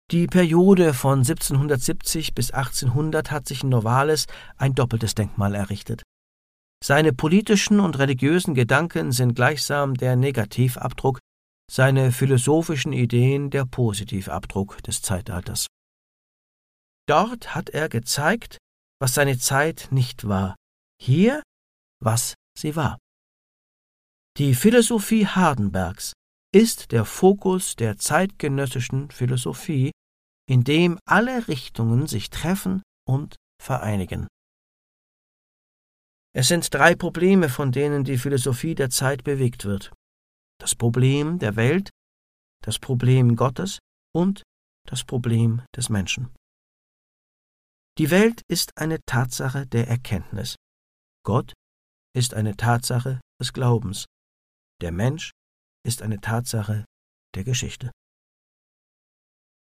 Die Periode von 1770 bis 1800 hat sich in Novalis ein doppeltes Denkmal errichtet. Seine politischen und religiösen Gedanken sind gleichsam der Negativabdruck, seine philosophischen Ideen der Positivabdruck des Zeitalters. Dort hat er gezeigt, was seine Zeit nicht war, hier, was sie war. Die Philosophie Hardenbergs ist der Fokus der zeitgenössischen Philosophie, in dem alle Richtungen sich treffen und vereinigen. Es sind 3 Probleme, von denen die Philosophie der Zeit bewegt wird: das Problem der Welt, das Problem Gottes und das Problem des Menschen. Die Welt ist eine Tatsache der Erkenntnis. Gott ist eine Tatsache des Glaubens. Der Mensch ist eine Tatsache der Geschichte.